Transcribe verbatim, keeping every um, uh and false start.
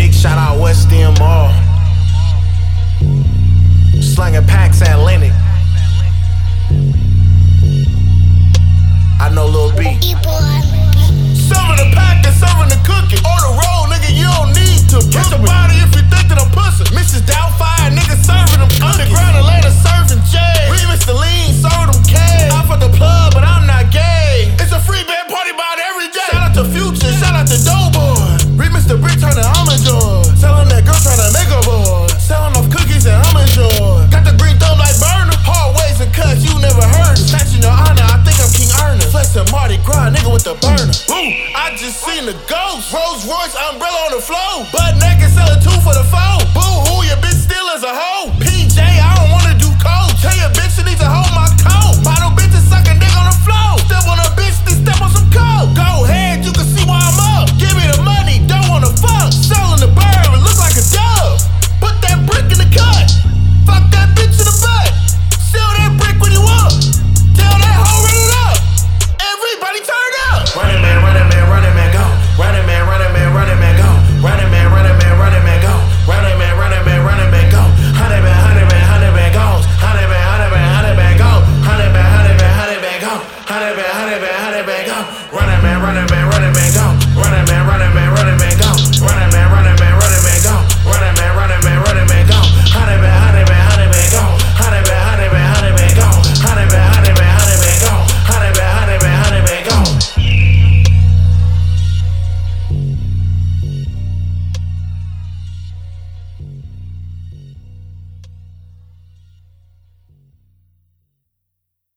Big shout out West End Mall. Slanging packs at Atlantic. I know Lil B. Serving the pack and serving the cookie. On the road, nigga, you don't need to catch a body if you think that I'm pussy. Missus Doubtfire, nigga, serving them cookies. Underground Atlanta, serving J. Remix the lean, serve them K. I'm for the plug, but I'm not gay. It's a free band party about every day. Shout out to Future, shout out to Doughboy. Remix the brick, turn to almond joy. Selling that girl, trying to make a boy. Selling off cookies and almond joy. Got the green thumb like burner. Hard ways and cuts, you never heard it. Snatching your honor, I think I'm King Ernest. Flexing Mardi Gras, nigga with the burner. Ooh, I just seen the ghost. Rolls Royce umbrella on the floor. Butt naked, selling two for the phone. Boo hoo, your bitch still is a hoe. P J, I don't wanna do coke. Tell your bitch she needs to hold my coat. Model bitches sucking dick on the floor. Step on a bitch, then step on some coke. Go ahead, you can see why I'm up. Give me the money, don't wanna fuck. Selling the bird, it look like a dove. Put that brick in the cut. Fuck that bitch in the butt. Sell that brick when you up. Tell that hoe run it up. Everybody turn up. Running man, running man, running man, go. Running man, running man, running man, go. Running man, running man, running man, go. Running man, running man, running man, go. Hundred man, hundred man, hundred man goes. Hundred man, hundred man, hundred man go. Hundred man, hundred man, hundred man go. Hundred man, hundred man, hundred man go. Running man, running man, running man go. Running man, running man, running man go. Running man, running man, running man go. Running man, running man, running man go. Hundred man.